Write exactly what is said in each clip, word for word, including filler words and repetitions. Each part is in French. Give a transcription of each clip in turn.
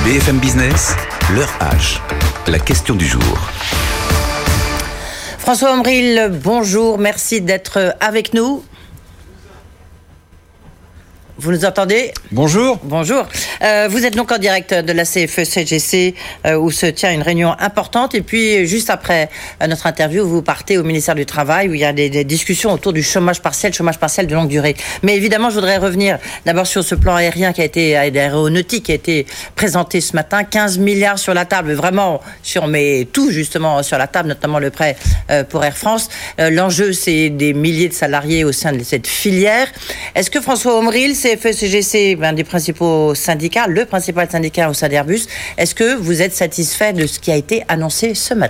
B F M Business, l'heure H, la question du jour. François Omril, bonjour, merci d'être avec nous. Vous nous entendez ? Bonjour. Bonjour. Euh, vous êtes donc en direct de la C F E C G C euh, où se tient une réunion importante. Et puis, juste après euh, notre interview, vous partez au ministère du Travail où il y a des, des discussions autour du chômage partiel, chômage partiel de longue durée. Mais évidemment, je voudrais revenir d'abord sur ce plan aérien qui a été, aéronautique qui a été présenté ce matin. quinze milliards sur la table. Vraiment, si on met tout justement sur la table, notamment le prêt euh, pour Air France. Euh, l'enjeu, c'est des milliers de salariés au sein de cette filière. Est-ce que François Omril, c'est C F E C G C, un des principaux syndicats, le principal syndicat au sein d'Airbus. Est-ce que vous êtes satisfait de ce qui a été annoncé ce matin ?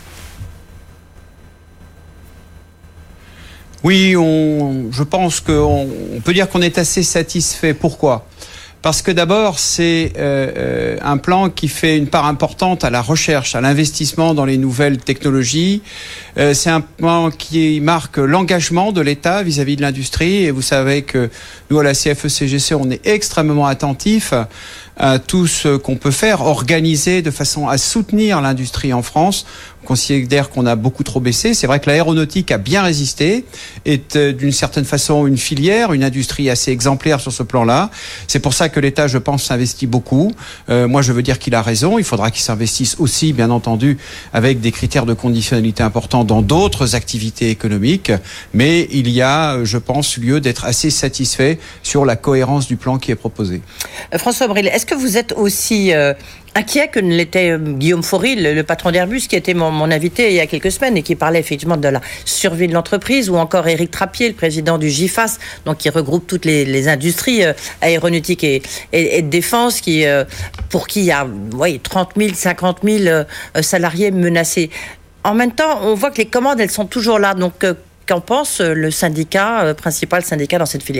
Oui, on, je pense qu'on on peut dire qu'on est assez satisfait. Pourquoi ? Parce que d'abord, c'est euh, un plan qui fait une part importante à la recherche, à l'investissement dans les nouvelles technologies. Euh, c'est un plan qui marque l'engagement de l'État vis-à-vis de l'industrie. Et vous savez que nous, à la C F E C G C, on est extrêmement attentifs à tout ce qu'on peut faire, organiser de façon à soutenir l'industrie en France. On considère qu'on a beaucoup trop baissé. C'est vrai que l'aéronautique a bien résisté, est euh, d'une certaine façon une filière, une industrie assez exemplaire sur ce plan-là. C'est pour ça que l'État, je pense, s'investit beaucoup. Euh, moi, je veux dire qu'il a raison. Il faudra qu'il s'investisse aussi, bien entendu, avec des critères de conditionnalité importants dans d'autres activités économiques. Mais il y a, je pense, lieu d'être assez satisfait sur la cohérence du plan qui est proposé. Euh, François Omril, est-ce que vous êtes aussi euh, inquiet que ne l'était euh, Guillaume Faury, le, le patron d'Airbus, qui était mon, mon invité il y a quelques semaines et qui parlait effectivement de la survie de l'entreprise, ou encore Éric Trappier, le président du GIFAS, donc qui regroupe toutes les, les industries euh, aéronautiques et, et, et de défense, qui, euh, pour qui il y a ouais, trente mille, cinquante mille euh, salariés menacés. En même temps, on voit que les commandes, elles sont toujours là. Donc, euh, qu'en pense le syndicat, euh, principal syndicat dans cette filière ?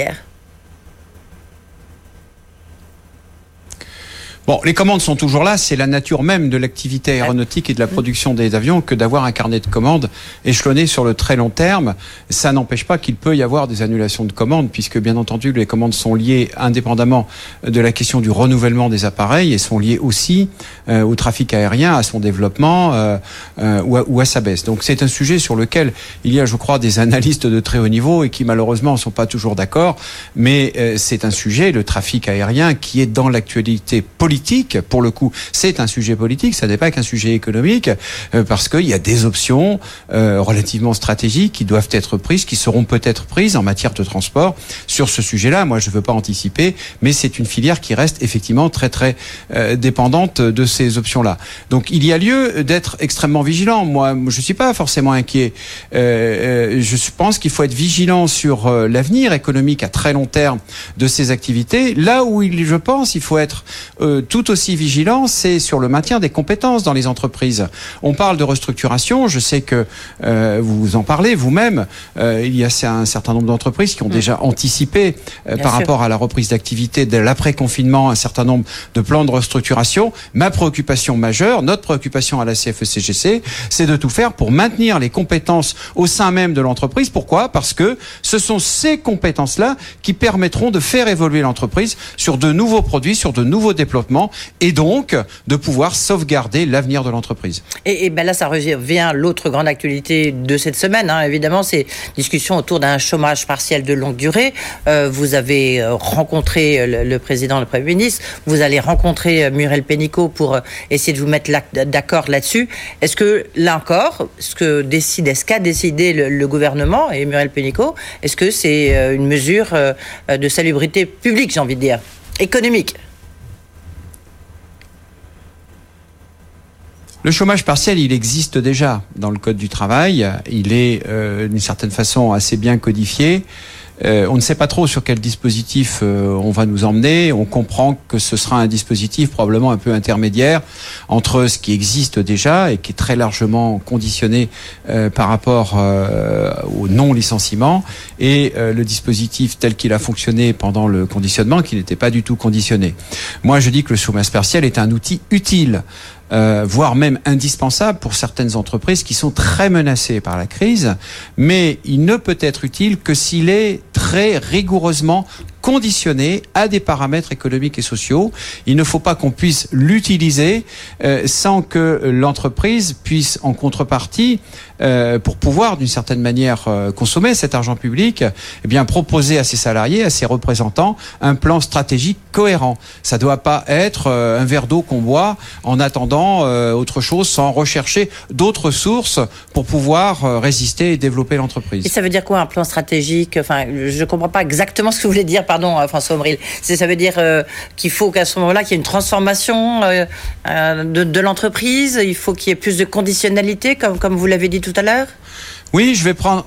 Bon, les commandes sont toujours là, c'est la nature même de l'activité aéronautique et de la production des avions que d'avoir un carnet de commandes échelonné sur le très long terme. Ça n'empêche pas qu'il peut y avoir des annulations de commandes, puisque bien entendu les commandes sont liées indépendamment de la question du renouvellement des appareils et sont liées aussi euh, au trafic aérien, à son développement euh, euh, ou, à, ou à sa baisse. Donc c'est un sujet sur lequel il y a, je crois, des analystes de très haut niveau et qui malheureusement ne sont pas toujours d'accord, mais euh, c'est un sujet, le trafic aérien, qui est dans l'actualité politique. Pour le coup, c'est un sujet politique, ça n'est pas qu'un sujet économique, euh, parce qu'il y a des options euh, relativement stratégiques qui doivent être prises, qui seront peut-être prises en matière de transport sur ce sujet-là. Moi, je ne veux pas anticiper, mais c'est une filière qui reste effectivement très très euh, dépendante de ces options-là. Donc, il y a lieu d'être extrêmement vigilant. Moi, je ne suis pas forcément inquiet. Euh, euh, je pense qu'il faut être vigilant sur euh, l'avenir économique à très long terme de ces activités. Là où il, je pense, il faut être euh, tout aussi vigilant, c'est sur le maintien des compétences dans les entreprises. On parle de restructuration, je sais que euh, vous en parlez vous-même, euh, il y a un certain nombre d'entreprises qui ont mmh. déjà anticipé euh, par sûr. rapport à la reprise d'activité de l'après-confinement, un certain nombre de plans de restructuration. Ma préoccupation majeure, notre préoccupation à la C F E C G C, c'est de tout faire pour maintenir les compétences au sein même de l'entreprise. Pourquoi ? Parce que ce sont ces compétences-là qui permettront de faire évoluer l'entreprise sur de nouveaux produits, sur de nouveaux développements, et donc de pouvoir sauvegarder l'avenir de l'entreprise. Et, et ben là, ça revient l'autre grande actualité de cette semaine, hein, évidemment, c'est discussion autour d'un chômage partiel de longue durée. Euh, vous avez rencontré le, le président, le Premier ministre, vous allez rencontrer Muriel Pénicaud pour essayer de vous mettre d'accord là-dessus. Est-ce que, là encore, ce que décide, est-ce qu'a décidé le, le gouvernement et Muriel Pénicaud, est-ce que c'est une mesure de salubrité publique, j'ai envie de dire, économique ? Le chômage partiel, il existe déjà dans le Code du travail. Il est euh, d'une certaine façon assez bien codifié. Euh, on ne sait pas trop sur quel dispositif euh, on va nous emmener. On comprend que ce sera un dispositif probablement un peu intermédiaire entre ce qui existe déjà et qui est très largement conditionné euh, par rapport euh, au non-licenciement et euh, le dispositif tel qu'il a fonctionné pendant le conditionnement qui n'était pas du tout conditionné. Moi, je dis que le chômage partiel est un outil utile, Euh, voire même indispensable pour certaines entreprises qui sont très menacées par la crise, mais il ne peut être utile que s'il est très rigoureusement conditionné à des paramètres économiques et sociaux. Il ne faut pas qu'on puisse l'utiliser euh, sans que l'entreprise puisse, en contrepartie, euh, pour pouvoir d'une certaine manière euh, consommer cet argent public, eh bien proposer à ses salariés, à ses représentants, un plan stratégique cohérent. Ça ne doit pas être euh, un verre d'eau qu'on boit en attendant euh, autre chose, sans rechercher d'autres sources pour pouvoir euh, résister et développer l'entreprise. Et ça veut dire quoi un plan stratégique? Enfin, je ne comprends pas exactement ce que vous voulez dire, pardon François Omril. C'est, ça veut dire euh, qu'il faut qu'à ce moment-là, qu'il y ait une transformation euh, euh, de, de l'entreprise, il faut qu'il y ait plus de conditionnalité, comme, comme vous l'avez dit tout à l'heure? Oui, je vais prendre...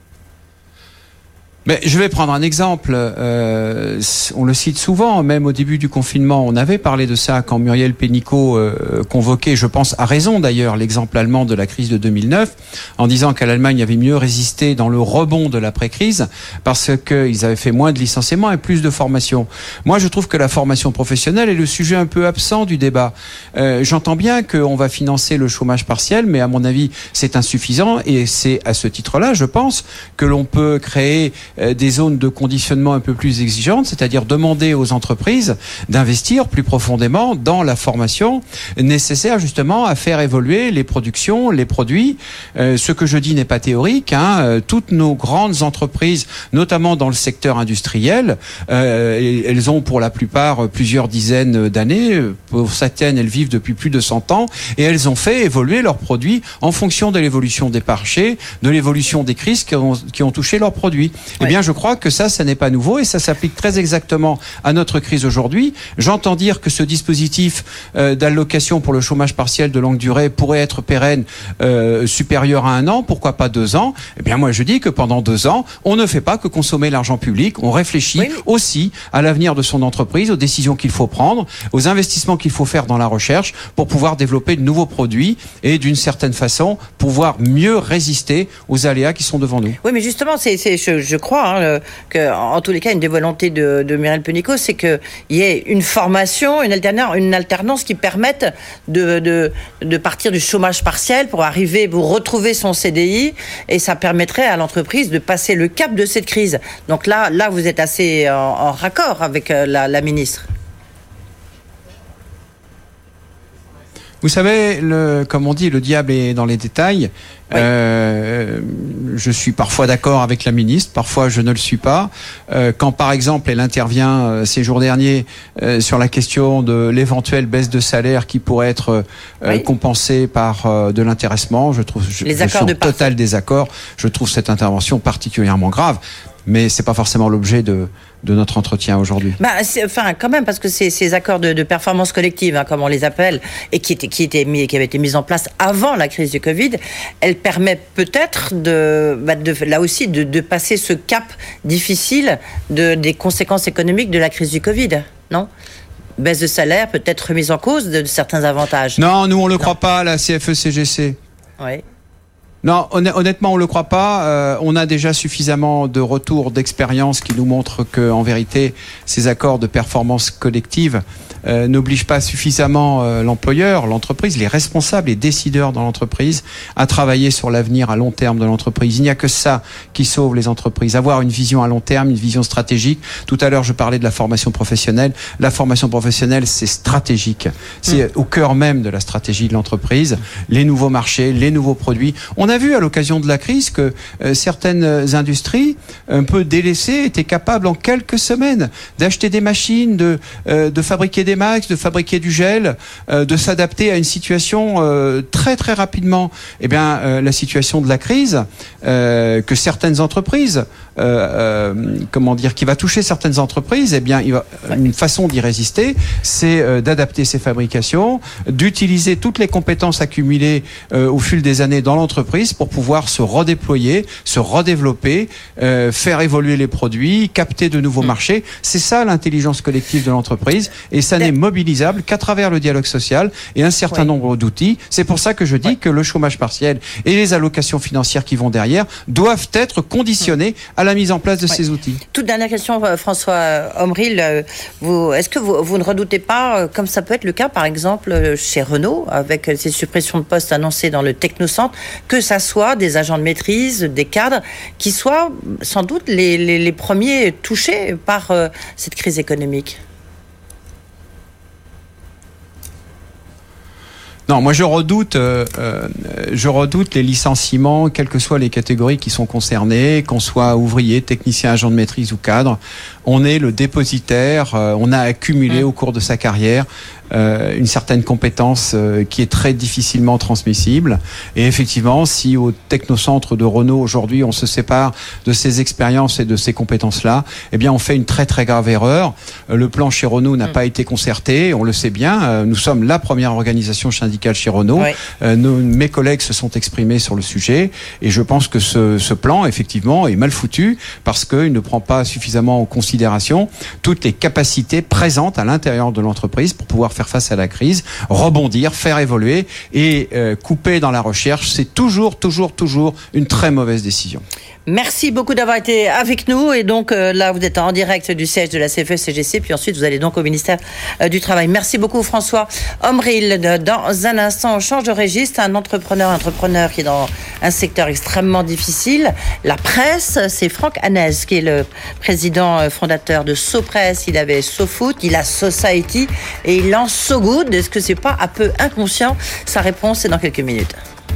Mais je vais prendre un exemple, euh, on le cite souvent, même au début du confinement, on avait parlé de ça quand Muriel Pénicaud euh, convoquait, je pense à raison d'ailleurs, l'exemple allemand de la crise de deux mille neuf, en disant qu'à l'Allemagne avait mieux résisté dans le rebond de l'après-crise, parce qu'ils avaient fait moins de licenciements et plus de formation. Moi, je trouve que la formation professionnelle est le sujet un peu absent du débat. Euh, j'entends bien qu'on va financer le chômage partiel, mais à mon avis, c'est insuffisant, et c'est à ce titre-là, je pense, que l'on peut créer des zones de conditionnement un peu plus exigeantes, c'est-à-dire demander aux entreprises d'investir plus profondément dans la formation nécessaire justement à faire évoluer les productions, les produits. Euh, ce que je dis n'est pas théorique. Hein. Toutes nos grandes entreprises, notamment dans le secteur industriel, euh, elles ont pour la plupart plusieurs dizaines d'années. Pour certaines, elles vivent depuis plus de cent ans et elles ont fait évoluer leurs produits en fonction de l'évolution des marchés, de l'évolution des crises qui ont, qui ont touché leurs produits. Eh bien, je crois que ça, ça n'est pas nouveau et ça s'applique très exactement à notre crise aujourd'hui. J'entends dire que ce dispositif euh, d'allocation pour le chômage partiel de longue durée pourrait être pérenne, euh, supérieur à un an, pourquoi pas deux ans? Eh bien, moi, je dis que pendant deux ans, on ne fait pas que consommer l'argent public, on réfléchit oui, oui. aussi à l'avenir de son entreprise, aux décisions qu'il faut prendre, aux investissements qu'il faut faire dans la recherche pour pouvoir développer de nouveaux produits et d'une certaine façon pouvoir mieux résister aux aléas qui sont devant nous. Oui, mais justement, c'est, c'est je, je crois Hein, que, en tous les cas, une des volontés de, de Muriel Pénicaud, c'est qu'il y ait une formation, une alternance, une alternance qui permette de, de, de partir du chômage partiel pour arriver, pour retrouver son C D I, et ça permettrait à l'entreprise de passer le cap de cette crise. Donc là, là vous êtes assez en, en raccord avec la, la ministre. Vous savez, le, comme on dit, le diable est dans les détails. Oui. Euh, je suis parfois d'accord avec la ministre, parfois je ne le suis pas. Euh, quand par exemple elle intervient euh, ces jours derniers euh, sur la question de l'éventuelle baisse de salaire qui pourrait être euh, oui. compensée par euh, de l'intéressement, je trouve je, Les je suis en total désaccord. Je trouve cette intervention particulièrement grave. Mais c'est pas forcément l'objet de, de notre entretien aujourd'hui. Bah, c'est, enfin, quand même, parce que c'est ces accords de, de performance collective, hein, comme on les appelle, et qui étaient, qui étaient mis, qui avaient été mis en place avant la crise du Covid, elles permettent peut-être de, bah, de là aussi, de, de passer ce cap difficile de, des conséquences économiques de la crise du Covid, non? Baisse de salaire, peut-être remise en cause de, de certains avantages. Non, nous on le non. croit pas, la C F E C G C. Oui. Non, honnêtement, on le croit pas. Euh, on a déjà suffisamment de retours d'expérience qui nous montrent que, en vérité, ces accords de performance collective euh, n'obligent pas suffisamment euh, l'employeur, l'entreprise, les responsables, les décideurs dans l'entreprise à travailler sur l'avenir à long terme de l'entreprise. Il n'y a que ça qui sauve les entreprises. Avoir une vision à long terme, une vision stratégique. Tout à l'heure, je parlais de la formation professionnelle. La formation professionnelle, c'est stratégique. C'est mmh. au cœur même de la stratégie de l'entreprise. Les nouveaux marchés, les nouveaux produits. On a vu à l'occasion de la crise que euh, certaines industries un peu délaissées étaient capables en quelques semaines d'acheter des machines, de, euh, de fabriquer des masques, de fabriquer du gel, euh, de s'adapter à une situation euh, très très rapidement. Eh bien, euh, la situation de la crise euh, que certaines entreprises, euh, euh, comment dire, qui va toucher certaines entreprises, eh bien, il va, une façon d'y résister, c'est euh, d'adapter ses fabrications, d'utiliser toutes les compétences accumulées euh, au fil des années dans l'entreprise pour pouvoir se redéployer, se redévelopper, euh, faire évoluer les produits, capter de nouveaux mmh. marchés. C'est ça l'intelligence collective de l'entreprise et ça n'est mobilisable qu'à travers le dialogue social et un certain oui. nombre d'outils. C'est pour ça que je dis oui. que le chômage partiel et les allocations financières qui vont derrière doivent être conditionnés mmh. à la mise en place de oui. ces outils. Toute dernière question, François Omril. Vous, est-ce que vous, vous ne redoutez pas, comme ça peut être le cas, par exemple, chez Renault, avec ces suppressions de postes annoncées dans le technocentre, que ça soit des agents de maîtrise, des cadres, qui soient sans doute les, les, les premiers touchés par euh, cette crise économique? Non, moi je redoute, euh, euh, je redoute les licenciements, quelles que soient les catégories qui sont concernées, qu'on soit ouvrier, technicien, agent de maîtrise ou cadre. On est le dépositaire, euh, on a accumulé mmh. au cours de sa carrière euh, une certaine compétence euh, qui est très difficilement transmissible. Et effectivement, si au technocentre de Renault aujourd'hui on se sépare de ces expériences et de ces compétences-là, eh bien on fait une très très grave erreur. Euh, le plan chez Renault n'a mmh. pas été concerté, on le sait bien. Euh, nous sommes la première organisation syndicale chez Renault. Oui. Euh, nos, mes collègues se sont exprimés sur le sujet et je pense que ce, ce plan effectivement est mal foutu parce qu'il ne prend pas suffisamment en considération toutes les capacités présentes à l'intérieur de l'entreprise pour pouvoir faire face à la crise, rebondir, faire évoluer et euh, couper dans la recherche, c'est toujours, toujours, toujours une très mauvaise décision. Merci beaucoup d'avoir été avec nous. Et donc euh, là, vous êtes en direct du siège de la C F E C G C. Puis ensuite, vous allez donc au ministère euh, du Travail. Merci beaucoup, François Omril. Dans un instant, on change de registre. Un entrepreneur, entrepreneur qui est dans un secteur extrêmement difficile. La presse, c'est Franck Hanez, qui est le président fondateur de SoPresse. Il avait SoFoot, il a Society et il lance SoGood. Est-ce que c'est pas un peu inconscient? Sa réponse, c'est dans quelques minutes.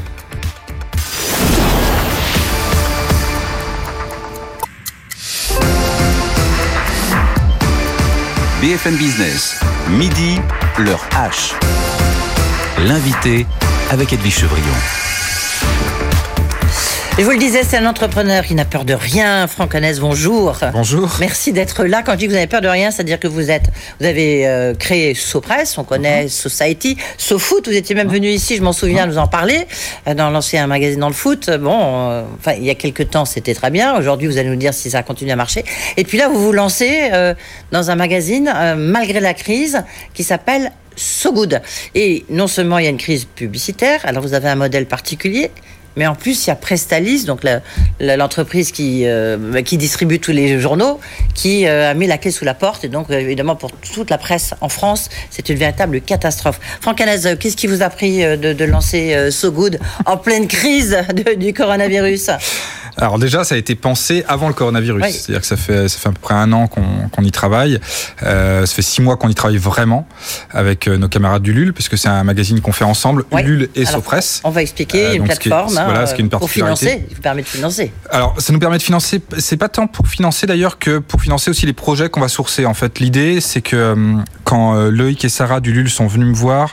B F M Business, midi, l'heure H. L'invité avec Edwige Chevrillon. Je vous le disais, c'est un entrepreneur qui n'a peur de rien. Franck Hanez, bonjour. Bonjour. Merci d'être là. Quand je dis que vous n'avez peur de rien, c'est-à-dire que vous êtes, vous avez euh, créé SoPresse, on connaît mm-hmm. Society, SoFoot. Vous étiez même venu ici, je m'en souviens, mm-hmm. nous en parler, euh, dans l'ancien magazine dans le foot. Bon, euh, enfin, il y a quelques temps, c'était très bien. Aujourd'hui, vous allez nous dire si ça continue à marcher. Et puis là, vous vous lancez euh, dans un magazine, euh, malgré la crise, qui s'appelle SoGood. Et non seulement il y a une crise publicitaire, alors vous avez un modèle particulier, mais en plus, il y a Prestalis, donc la, la, l'entreprise qui, euh, qui distribue tous les journaux, qui euh, a mis la clé sous la porte. Et donc, évidemment, pour toute la presse en France, c'est une véritable catastrophe. Franck Hanez, qu'est-ce qui vous a pris de, de lancer euh, SoGood en pleine crise de, du coronavirus ? Alors déjà, ça a été pensé avant le coronavirus. Oui. C'est-à-dire que ça fait, ça fait à peu près un an qu'on, qu'on y travaille. Euh, ça fait six mois qu'on y travaille vraiment avec nos camarades d'Ulule, puisque c'est un magazine qu'on fait ensemble, oui. Ulule et SoPresse. On va expliquer euh, une plateforme ce qui est, hein, voilà, ce qui est une pour financer, qui vous permet de financer. Alors, ça nous permet de financer, c'est pas tant pour financer d'ailleurs que pour financer aussi les projets qu'on va sourcer. En fait, l'idée, c'est que quand Loïc et Sarah d'Ulule sont venus me voir,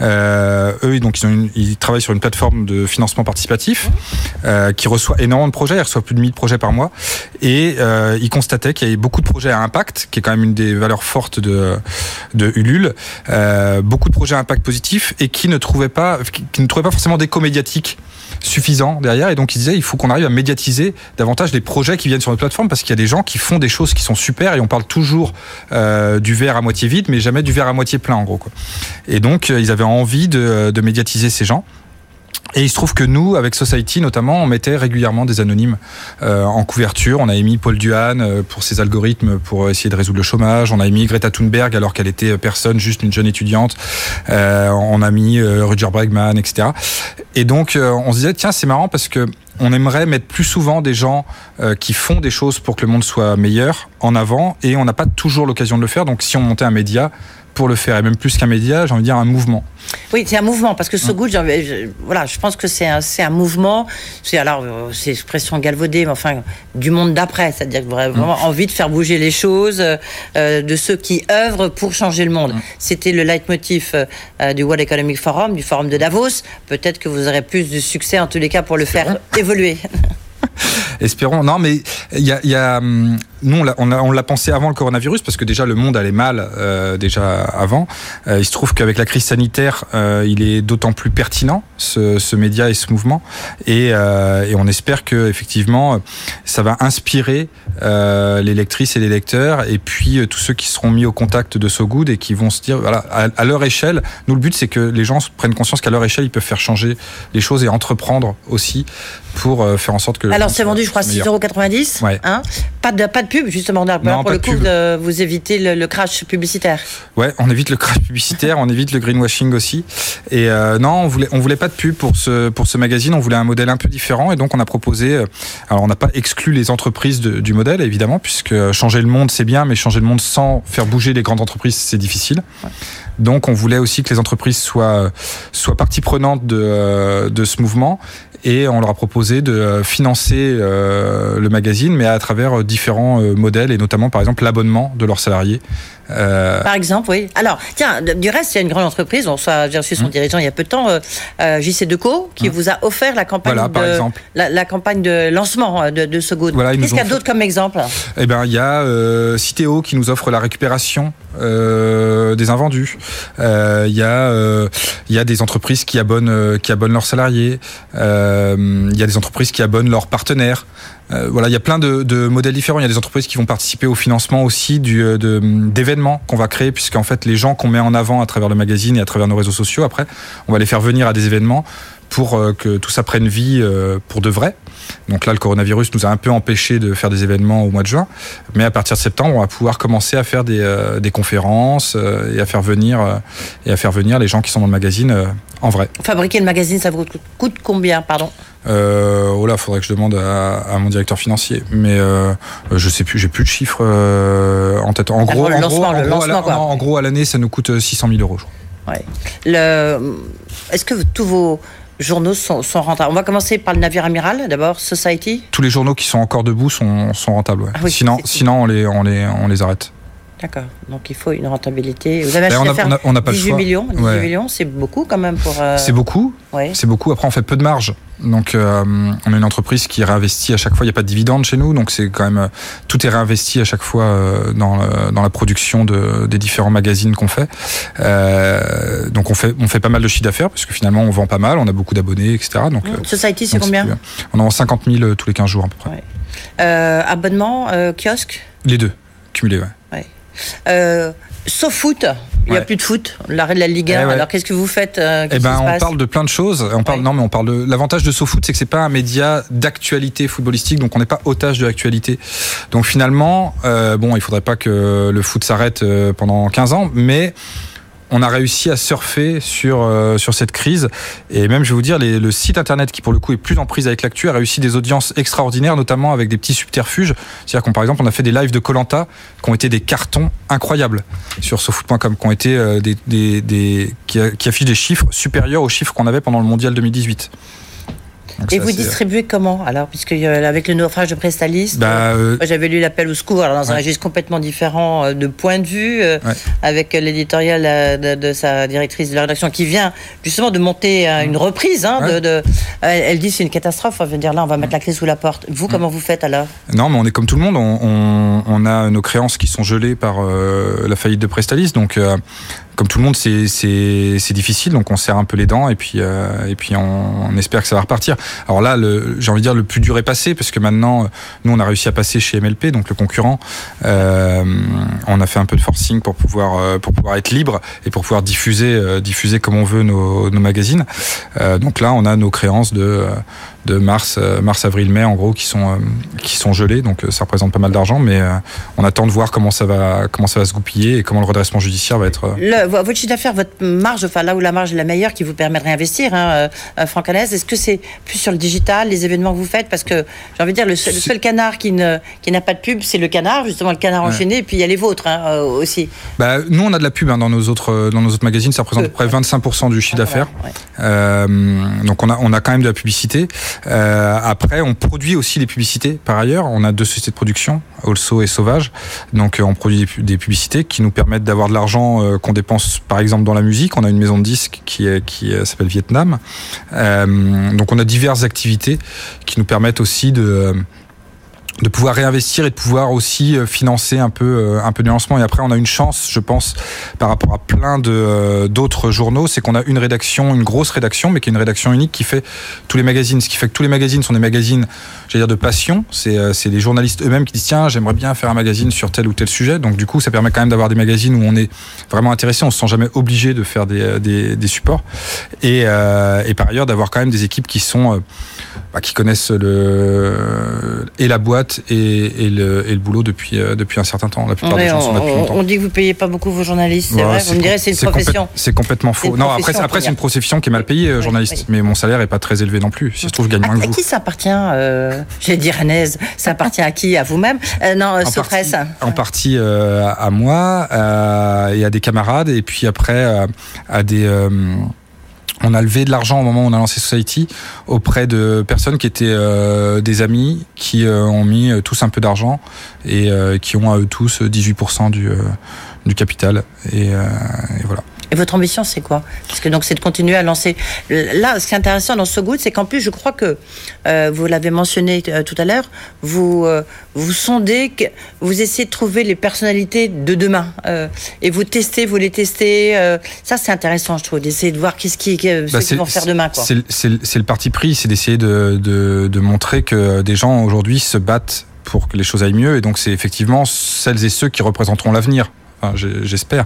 euh, eux, donc ils, ont une, ils travaillent sur une plateforme de financement participatif mmh. euh, qui reçoit énormément de projets. Ils reçoivent plus de mille projets par mois et euh, ils constataient qu'il y avait beaucoup de projets à impact, qui est quand même une des valeurs fortes de, de Ulule, euh, beaucoup de projets à impact positif et qui ne trouvaient pas, qui, qui ne trouvaient pas forcément d'écho médiatique suffisant derrière, et donc ils disaient il faut qu'on arrive à médiatiser davantage les projets qui viennent sur notre plateforme, parce qu'il y a des gens qui font des choses qui sont super et on parle toujours euh, du verre à moitié vide mais jamais du verre à moitié plein en gros quoi. Et donc euh, ils avaient envie de, de médiatiser ces gens. Et il se trouve que nous, avec Society notamment, on mettait régulièrement des anonymes euh, en couverture. On a émis Paul Duhan euh, pour ses algorithmes pour essayer de résoudre le chômage. On a émis Greta Thunberg alors qu'elle était personne, juste une jeune étudiante. Euh, on a mis euh, Rutger Bregman, et cetera. Et donc, euh, on se disait, tiens, c'est marrant parce que on aimerait mettre plus souvent des gens euh, qui font des choses pour que le monde soit meilleur en avant, et on n'a pas toujours l'occasion de le faire. Donc, si on montait un média pour le faire, et même plus qu'un média, j'ai envie de dire un mouvement. Oui, c'est un mouvement, parce que SoGood, je, voilà, je pense que c'est un, c'est un mouvement, c'est alors, c'est expression galvaudée, mais enfin, du monde d'après, c'est-à-dire vraiment mmh. envie de faire bouger les choses, euh, de ceux qui œuvrent pour changer le monde. Mmh. C'était le leitmotiv euh, du World Economic Forum, du Forum de Davos. Peut-être que vous aurez plus de succès, en tous les cas, pour le faire évoluer. Espérons. Non, mais il y a, y a nous, on l'a, on, a, on l'a pensé avant le coronavirus parce que déjà le monde allait mal euh, déjà avant. Euh, il se trouve qu'avec la crise sanitaire, euh, il est d'autant plus pertinent ce, ce média et ce mouvement. Et, euh, et on espère que effectivement, ça va inspirer euh, les lectrices et les lecteurs, et puis euh, tous ceux qui seront mis au contact de So Good et qui vont se dire, voilà, à, à leur échelle. Nous, le but, c'est que les gens prennent conscience qu'à leur échelle, ils peuvent faire changer les choses et entreprendre aussi pour euh, faire en sorte que. Alors, c'est vendu, je crois, six euros quatre-vingt-dix. Ouais. Hein, pas de pas de pub, justement. Là, Non, pour le coup, pub. de, vous évitez le, le crash publicitaire. Ouais, on évite le crash publicitaire, on évite le greenwashing aussi. Et euh, non, on voulait, on voulait pas de pub pour ce pour ce magazine. On voulait un modèle un peu différent, et donc on a proposé. Euh, alors, on n'a pas exclu les entreprises de, du modèle, évidemment, puisque changer le monde c'est bien, mais changer le monde sans faire bouger les grandes entreprises, c'est difficile. Ouais. Donc, on voulait aussi que les entreprises soient soient partie prenante de de ce mouvement. Et on leur a proposé de financer euh, le magazine, mais à travers différents euh, modèles, et notamment, par exemple, l'abonnement de leurs salariés. Euh... Par exemple, oui. Alors, tiens, du reste, il y a une grande entreprise, on j'ai reçu son mmh. dirigeant il y a peu de temps, euh, J C Decaux, qui mmh. vous a offert la campagne, voilà, de, par exemple. La, la campagne de lancement de, de So Good. Voilà, Qu'est-ce qu'il y a d'autre fait... comme exemple? Eh ben, il y a euh, Citeo qui nous offre la récupération euh, des invendus. Il euh, y, euh, y a des entreprises qui abonnent, euh, qui abonnent leurs salariés. Il euh, y a des entreprises qui abonnent leurs partenaires. Euh, voilà, il y a plein de, de modèles différents. Il y a des entreprises qui vont participer au financement aussi du, de, d'événements qu'on va créer, puisqu'en fait, les gens qu'on met en avant à travers le magazine et à travers nos réseaux sociaux, après, on va les faire venir à des événements pour euh, que tout ça prenne vie euh, pour de vrai. Donc là, le coronavirus nous a un peu empêché de faire des événements au mois de juin, mais à partir de septembre, on va pouvoir commencer à faire des, euh, des conférences euh, et à faire venir euh, et à faire venir les gens qui sont dans le magazine euh, en vrai. Fabriquer le magazine, ça vous coûte combien, pardon? Euh, oh là, faudrait que je demande à, à mon directeur financier, mais euh, je sais plus, j'ai plus de chiffres euh, en tête. En gros, le en lancement, gros, en le gros, lancement, à la, quoi. En, en gros, à l'année, ça nous coûte six cent mille euros. Je crois. Ouais. Le... Est-ce que tous vos journaux sont, sont rentables? On va commencer par le navire amiral, d'abord, Society. Tous les journaux qui sont encore debout sont, sont rentables. Ouais. Ah oui, sinon, sinon on les, on les, on les arrête. D'accord. Donc il faut une rentabilité. Vous avez acheté on a, on a, on a pas dix-huit le choix. millions. dix-huit ouais. millions, c'est beaucoup quand même pour. Euh... C'est beaucoup. Ouais. C'est beaucoup. Après, on fait peu de marge. Donc, euh, on est une entreprise qui réinvestit à chaque fois. Il n'y a pas de dividendes chez nous, donc c'est quand même tout est réinvesti à chaque fois euh, dans le, dans la production de, des différents magazines qu'on fait. Euh, donc, on fait on fait pas mal de chiffre d'affaires parce que finalement, on vend pas mal. On a beaucoup d'abonnés, et cetera. Donc, mmh. Society, c'est donc combien? c'est, On en vend cinquante mille tous les quinze jours à peu près. Ouais. Euh, abonnement, euh, kiosque. Les deux cumulés, ouais. ouais. Euh, sauf foot, il n'y a ouais. plus de foot, l'arrêt de la Ligue un. Eh ouais. Alors qu'est-ce que vous faites? euh, Eh ben, on parle de plein de choses. On parle, ouais. non, mais on parle de l'avantage de SoFoot, c'est que c'est pas un média d'actualité footballistique, donc on n'est pas otage de l'actualité. Donc finalement, euh, bon, il faudrait pas que le foot s'arrête pendant quinze ans, mais on a réussi à surfer sur euh, sur cette crise, et même je vais vous dire les, le site internet qui pour le coup est plus en prise avec l'actu a réussi des audiences extraordinaires, notamment avec des petits subterfuges. C'est-à-dire qu'on par exemple on a fait des lives de Koh-Lanta qui ont été des cartons incroyables sur sofoot point com, qui ont été euh, des, des, des qui, qui affichent des chiffres supérieurs aux chiffres qu'on avait pendant le mondial deux mille dix-huit. Donc et vous distribuez comment alors, puisque euh, avec le naufrage de Presstalis, bah, euh, moi, j'avais lu l'appel au secours alors, dans ouais. un registre complètement différent euh, de point de vue, euh, ouais. avec l'éditorial euh, de, de sa directrice de la rédaction qui vient justement de monter euh, une reprise. Hein, ouais. de, de, euh, elle dit c'est une catastrophe. On veut dire là on va mettre la clé sous la porte. Vous ouais. comment vous faites alors? Non, mais on est comme tout le monde. On, on, on a nos créances qui sont gelées par euh, la faillite de Presstalis, donc. Euh, Comme tout le monde, c'est, c'est, c'est difficile, donc on serre un peu les dents et puis, euh, et puis on, on espère que ça va repartir. Alors là, le, j'ai envie de dire le plus dur est passé, parce que maintenant, nous, on a réussi à passer chez M L P, donc le concurrent. Euh, on a fait un peu de forcing pour pouvoir, pour pouvoir être libre et pour pouvoir diffuser, euh, diffuser comme on veut nos, nos magazines. Euh, donc là, on a nos créances de, de mars, mars, avril, mai, en gros, qui sont, euh, qui sont gelées, donc ça représente pas mal d'argent, mais euh, on attend de voir comment ça va, comment ça va se goupiller et comment le redressement judiciaire va être. Le, votre chiffre d'affaires, votre marge, enfin là où la marge est la meilleure, qui vous permet de réinvestir, hein, euh, Franck Hanez, est-ce que c'est plus sur le digital, les événements que vous faites? Parce que j'ai envie de dire, le seul, le seul canard qui, ne, qui n'a pas de pub, c'est le canard, justement le canard ouais. enchaîné, et puis il y a les vôtres hein, euh, aussi. Bah, nous, on a de la pub hein, dans, nos autres, dans nos autres magazines, ça représente à peu près vingt-cinq pour cent du chiffre ah, d'affaires. Ouais. Euh, donc on a, on a quand même de la publicité. Euh, après, on produit aussi des publicités par ailleurs. On a deux sociétés de production, Also et Sauvage. Donc on produit des publicités qui nous permettent d'avoir de l'argent euh, qu'on dépense par exemple dans la musique. On a une maison de disques qui, est, qui est, s'appelle Vietnam. Euh, donc on a diverses activités qui nous permettent aussi de, de pouvoir réinvestir et de pouvoir aussi financer un peu un peu de lancement. Et après, on a une chance, je pense, par rapport à plein de d'autres journaux, c'est qu'on a une rédaction, une grosse rédaction, mais qui est une rédaction unique qui fait tous les magazines. Ce qui fait que tous les magazines sont des magazines, j'allais dire, de passion. C'est c'est les journalistes eux-mêmes qui disent tiens, j'aimerais bien faire un magazine sur tel ou tel sujet. Donc du coup, ça permet quand même d'avoir des magazines où on est vraiment intéressé. On se sent jamais obligé de faire des des, des supports. Et euh, et par ailleurs, d'avoir quand même des équipes qui sont euh, bah, qui connaissent le et la boîte Et, et, le, et le boulot depuis, euh, depuis un certain temps. La plupart ouais, des gens on, sont là depuis longtemps. On dit que vous ne payez pas beaucoup vos journalistes, c'est ouais, vrai. c'est vous me direz c'est une c'est profession. Complète, c'est complètement faux. Non, après, après c'est une profession qui est mal payée, oui, journaliste. Oui. Mais mon salaire n'est pas très élevé non plus. Si ça se trouve, je gagne moins à, que vous. À qui ça appartient euh, J'ai dit Rennes. Ça appartient à qui? À vous-même euh, Non, euh, Sopress. En partie euh, à moi euh, et à des camarades. Et puis après, euh, à des... Euh, on a levé de l'argent au moment où on a lancé Society auprès de personnes qui étaient euh, des amis qui euh, ont mis euh, tous un peu d'argent et euh, qui ont à eux tous dix-huit pour cent du, euh, du capital. Et, euh, et voilà. Et votre ambition, c'est quoi? Parce que donc, c'est de continuer à lancer. Là, ce qui est intéressant dans So Good, c'est qu'en plus, je crois que euh, vous l'avez mentionné euh, tout à l'heure, vous euh, vous sondez, que vous essayez de trouver les personnalités de demain euh, et vous testez, vous les testez. Euh, ça, c'est intéressant, je trouve, d'essayer de voir qu'est-ce qui, euh, bah, ceux qui vont faire demain. Quoi. C'est, c'est, c'est le parti pris, c'est d'essayer de, de, de montrer que des gens aujourd'hui se battent pour que les choses aillent mieux, et donc c'est effectivement celles et ceux qui représenteront l'avenir. Enfin, j'espère.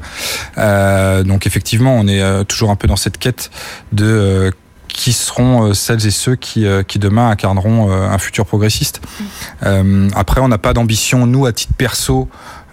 Euh, donc effectivement, on est euh, toujours un peu dans cette quête de euh, qui seront euh, celles et ceux qui, euh, qui demain incarneront euh, un futur progressiste. Euh, après, on n'a pas d'ambition, nous, à titre perso.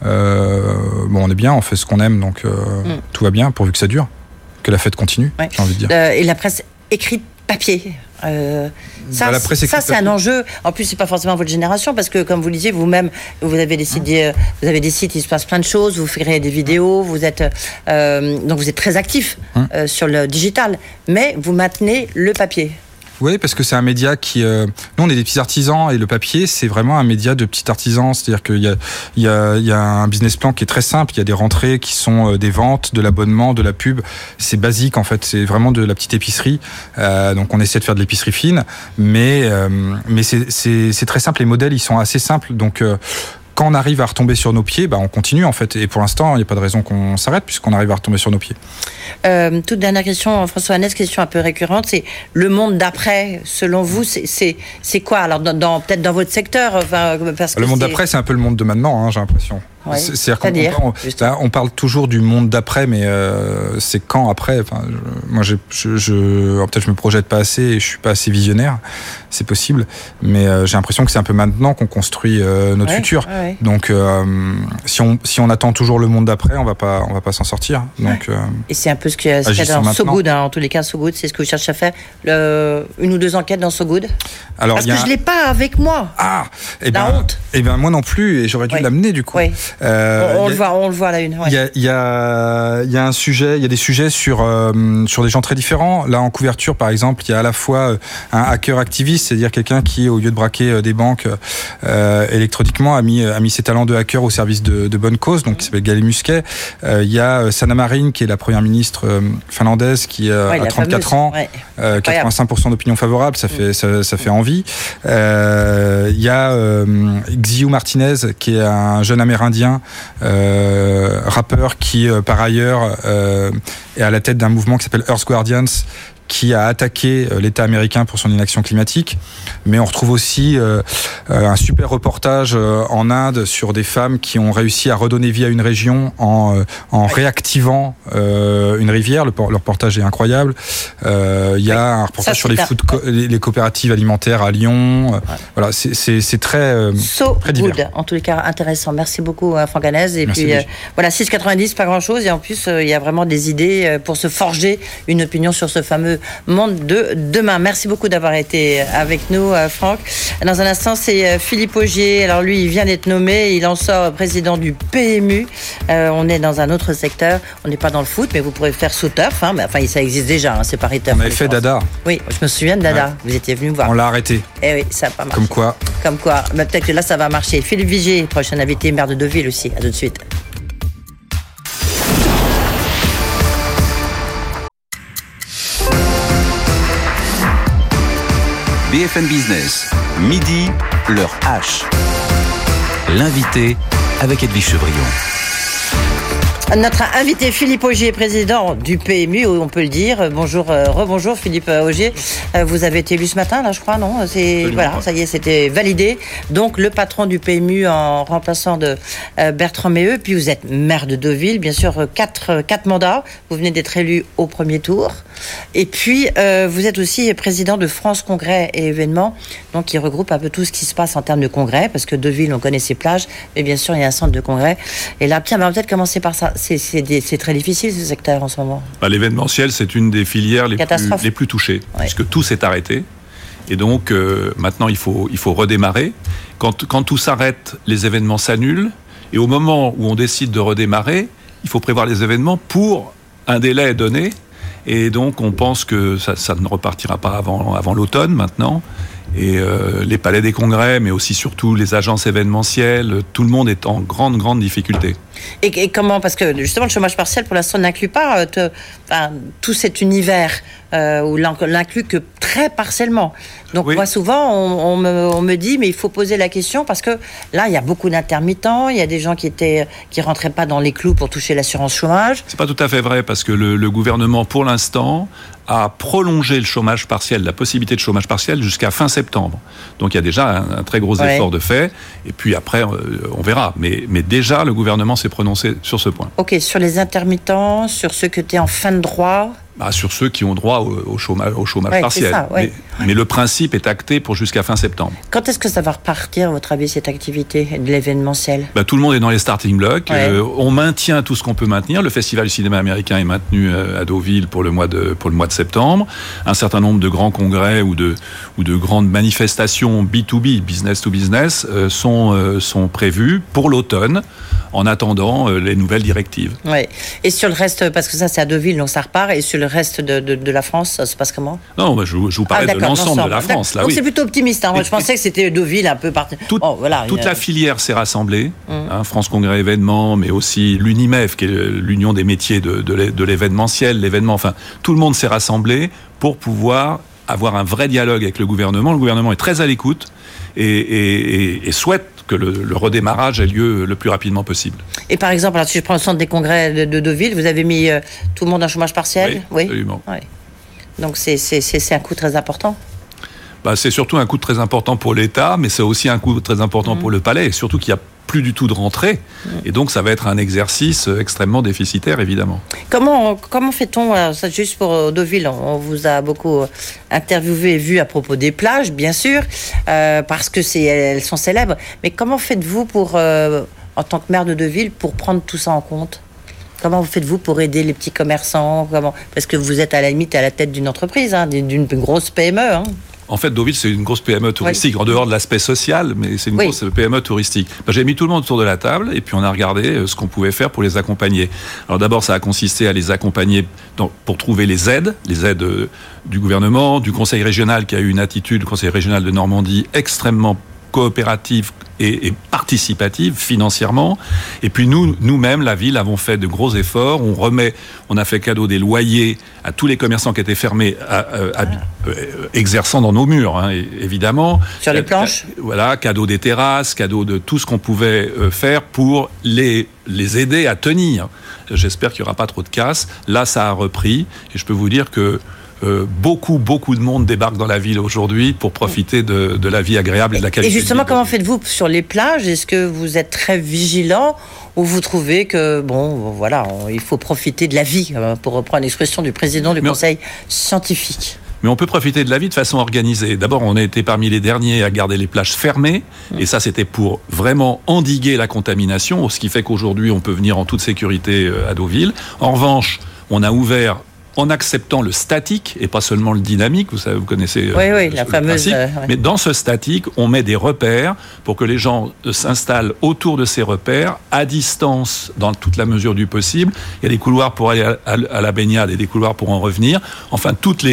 Euh, bon, on est bien, on fait ce qu'on aime, donc euh, mm. tout va bien, pourvu que ça dure, que la fête continue, ouais. j'ai envie de dire. Euh, et la presse écrite papier. Euh, ça, bah, ça c'est un enjeu. En plus, c'est pas forcément votre génération, parce que comme vous le disiez, vous-même, vous avez décidé, mmh. vous avez des sites, il se passe plein de choses. Vous créez des vidéos, vous êtes euh, donc vous êtes très actif mmh. euh, sur le digital, mais vous maintenez le papier. Oui, parce que c'est un média qui... Euh, nous, on est des petits artisans et le papier, c'est vraiment un média de petits artisans. C'est-à-dire qu'il y a, il y a, il y a un business plan qui est très simple. Il y a des rentrées qui sont des ventes, de l'abonnement, de la pub. C'est basique, en fait. C'est vraiment de la petite épicerie. Euh, donc, on essaie de faire de l'épicerie fine. Mais, euh, mais c'est, c'est, c'est très simple. Les modèles, ils sont assez simples. Donc... Euh, quand on arrive à retomber sur nos pieds, bah on continue en fait. Et pour l'instant, il n'y a pas de raison qu'on s'arrête puisqu'on arrive à retomber sur nos pieds. Euh, toute dernière question, François Annès, question un peu récurrente, c'est le monde d'après. Selon vous, c'est c'est, c'est quoi? Alors dans, dans, peut-être dans votre secteur, enfin, parce que le monde c'est... d'après, c'est un peu le monde de maintenant, hein, j'ai l'impression. Ouais. C'est-à-dire qu'on on, on, on parle toujours du monde d'après, mais euh, c'est quand après. Enfin, je, moi, j'ai, je, je, peut-être je me projette pas assez et je suis pas assez visionnaire. C'est possible, mais euh, j'ai l'impression que c'est un peu maintenant qu'on construit euh, notre ouais, futur. Ouais, ouais. Donc, euh, si on si on attend toujours le monde d'après, on va pas on va pas s'en sortir. Donc, ouais. euh, et c'est un peu ce qu'il y a, ce qu'il y a dans So Good. Hein, en tous les cas, So Good, c'est ce que vous cherchez à faire. Le, une ou deux enquêtes dans So Good. Alors, parce que a... je l'ai pas avec moi. Ah, et la ben, honte. Et ben moi non plus, et j'aurais dû ouais. l'amener du coup. Ouais. Euh, on, on le voit, on le voit à la une. Il ouais. y, y, y a un sujet, il y a des sujets sur euh, sur des gens très différents. Là, en couverture, par exemple, il y a à la fois un hacker activiste, c'est-à-dire quelqu'un qui, au lieu de braquer des banques euh, électroniquement, a mis a mis ses talents de hacker au service de, de bonnes causes. Donc, qui s'appelle Gaël Musquet. Euh, il y a Sanna Marin, qui est la première ministre euh, finlandaise, qui euh, ouais, a trente-quatre ans, ouais. euh, quatre-vingt-cinq pour cent d'opinion favorable. Ça fait mmh. ça, ça fait envie. Euh, il y a euh, Xiu Martinez, qui est un jeune Amérindien. Euh, rappeur qui euh, par ailleurs euh, est à la tête d'un mouvement qui s'appelle Earth Guardians, qui a attaqué l'État américain pour son inaction climatique. Mais on retrouve aussi euh, un super reportage euh, en Inde sur des femmes qui ont réussi à redonner vie à une région en, euh, en réactivant euh, une rivière. Le, le reportage est incroyable. Euh, il y a un reportage Ça, sur les, food co- les, les coopératives alimentaires à Lyon. Ouais. Voilà, c'est, c'est, c'est très, euh, so très divers. Good. En tous les cas, intéressant. Merci beaucoup, Franck Annès. Et Merci puis, euh, voilà, six quatre-vingt-dix, pas grand-chose. Et en plus, il euh, y a vraiment des idées pour se forger une opinion sur ce fameux monde de demain. Merci beaucoup d'avoir été avec nous, Franck. Dans un instant, c'est Philippe Augier. Alors lui, il vient d'être nommé, il en sort président du P M U. Euh, on est dans un autre secteur. On n'est pas dans le foot, mais vous pourrez faire saut-turf. Hein. Mais, enfin, ça existe déjà. Hein. C'est pas turf. On avait fait Dada. Oui, je me souviens de Dada. Ouais. Vous étiez venu me voir. On l'a arrêté. Eh oui, ça n'a pas marché. Comme quoi. Comme quoi. Mais peut-être que là, ça va marcher. Philippe Vigier, prochain invité, maire de Deauville aussi. À tout de suite. B F M Business, midi, l'heure H. L'invité avec Edwige Chevrillon. Notre invité Philippe Ogier, président du P M U, on peut le dire. Bonjour, euh, rebonjour Philippe Ogier. Euh, vous avez été élu ce matin, là, je crois, non ? C'est voilà, ça y est, c'était validé. Donc le patron du P M U en remplaçant de euh, Bertrand Méheux. Puis vous êtes maire de Deauville, bien sûr, quatre quatre mandats. Vous venez d'être élu au premier tour. Et puis euh, vous êtes aussi président de France Congrès et Événements, donc qui regroupe un peu tout ce qui se passe en termes de congrès, parce que Deauville, on connaît ses plages, mais bien sûr il y a un centre de congrès. Et là, Pierre, on va peut-être commencer par ça. C'est, c'est, des, c'est très difficile ce secteur en ce moment. Bah, l'événementiel, c'est une des filières les, plus, les plus touchées, ouais. Puisque tout s'est arrêté. Et donc, euh, maintenant, il faut, il faut redémarrer. Quand, quand tout s'arrête, les événements s'annulent. Et au moment où on décide de redémarrer, il faut prévoir les événements pour un délai donné. Et donc, on pense que ça, ça ne repartira pas avant, avant l'automne, maintenant. Et euh, les palais des congrès, mais aussi surtout les agences événementielles, tout le monde est en grande, grande difficulté. Et, et comment, parce que justement le chômage partiel pour l'instant n'inclut pas euh, te, enfin, tout cet univers, euh, où l'inclut que très partiellement. Donc oui. Moi souvent on, on, me, on me dit mais il faut poser la question parce que là il y a beaucoup d'intermittents, il y a des gens qui étaient qui rentraient pas dans les clous pour toucher l'assurance chômage. C'est pas tout à fait vrai parce que le, le gouvernement pour l'instant a prolongé le chômage partiel, la possibilité de chômage partiel jusqu'à fin septembre. Donc il y a déjà un, un très gros ouais. effort de fait. Et puis après, on verra. Mais, mais déjà, le gouvernement s'est prononcé sur ce point. Ok, sur les intermittents, sur ceux qui étaient en fin de droit. Bah, sur ceux qui ont droit au, au chômage, au chômage ouais, partiel. Ça, ouais. mais, mais le principe est acté pour jusqu'à fin septembre. Quand est-ce que ça va repartir, à votre avis, cette activité de l'événementiel ? Bah, tout le monde est dans les starting blocks. Ouais. Euh, on maintient tout ce qu'on peut maintenir. Le Festival du cinéma américain est maintenu à Deauville pour le mois de, pour le mois de septembre. Un certain nombre de grands congrès ou de, ou de grandes manifestations B to B, business to business, euh, sont, euh, sont prévues pour l'automne, en attendant euh, les nouvelles directives. Ouais. Et sur le reste, parce que ça c'est à Deauville, donc ça repart, et sur le reste de, de, de la France, ça se passe comment ? Non, bah, je, je vous parlais ah, de l'ensemble, l'ensemble de la France. Là, donc oui. c'est plutôt optimiste. Hein. Moi, je pensais que c'était Deauville un peu partout. Tout, oh, voilà, toute a... la filière s'est rassemblée, mmh. hein, France Congrès Événements, mais aussi l'UNIMEF, qui est l'union des métiers de, de, de l'événementiel, l'événement, enfin, tout le monde s'est rassemblé pour pouvoir avoir un vrai dialogue avec le gouvernement. Le gouvernement est très à l'écoute et, et, et, et souhaite que le, le redémarrage ait lieu le plus rapidement possible. Et par exemple, alors, si je prends le centre des congrès de, de Deauville, vous avez mis euh, tout le monde en chômage partiel ? Oui, oui. Absolument. Oui. Donc c'est, c'est, c'est, c'est un coût très important. Bah, c'est surtout un coût très important pour l'État, mais c'est aussi un coût très important mmh. pour le palais, et surtout qu'il n'y a plus du tout de rentrée, mmh. et donc ça va être un exercice extrêmement déficitaire, évidemment. Comment, comment fait-on, alors, ça, juste pour Deauville, on vous a beaucoup interviewé et vu à propos des plages, bien sûr, euh, parce que c'est, elles sont célèbres, mais comment faites-vous pour, euh, en tant que maire de Deauville, pour prendre tout ça en compte ? Comment faites-vous pour aider les petits commerçants ? Comment... Parce que vous êtes à la limite à la tête d'une entreprise, hein, d'une grosse P M E. Hein. En fait, Deauville, c'est une grosse P M E touristique, oui. en dehors de l'aspect social, mais c'est une oui. grosse P M E touristique. Ben, j'ai mis tout le monde autour de la table, et puis on a regardé ce qu'on pouvait faire pour les accompagner. Alors d'abord, ça a consisté à les accompagner dans, pour trouver les aides, les aides euh, du gouvernement, du conseil régional, qui a eu une attitude, le conseil régional de Normandie, extrêmement coopérative et, et participative financièrement. Et puis nous, nous-mêmes, la ville, avons fait de gros efforts. On remet, on a fait cadeau des loyers à tous les commerçants qui étaient fermés, à, à, à, euh, exerçant dans nos murs, hein, évidemment. Sur les planches. Ca- voilà, cadeau des terrasses, cadeau de tout ce qu'on pouvait euh, faire pour les les aider à tenir. J'espère qu'il n'y aura pas trop de casse. Là, ça a repris, et je peux vous dire que Euh, beaucoup, beaucoup de monde débarque dans la ville aujourd'hui pour profiter de, de la vie agréable et de la qualité. Et justement, de vie. Comment faites-vous sur les plages ? Est-ce que vous êtes très vigilant ou vous trouvez que, bon, voilà, on, il faut profiter de la vie, pour reprendre l'expression du président du Mais conseil on... scientifique ? Mais on peut profiter de la vie de façon organisée. D'abord, on a été parmi les derniers à garder les plages fermées. Mmh. Et ça, c'était pour vraiment endiguer la contamination, ce qui fait qu'aujourd'hui, on peut venir en toute sécurité à Deauville. En revanche, on a ouvert en acceptant le statique et pas seulement le dynamique, vous savez, vous connaissez oui, euh, oui, le, la le fameuse, principe, euh, ouais. mais dans ce statique, on met des repères pour que les gens s'installent autour de ces repères, à distance, dans toute la mesure du possible. Il y a des couloirs pour aller à, à, à la baignade et des couloirs pour en revenir. Enfin, toutes les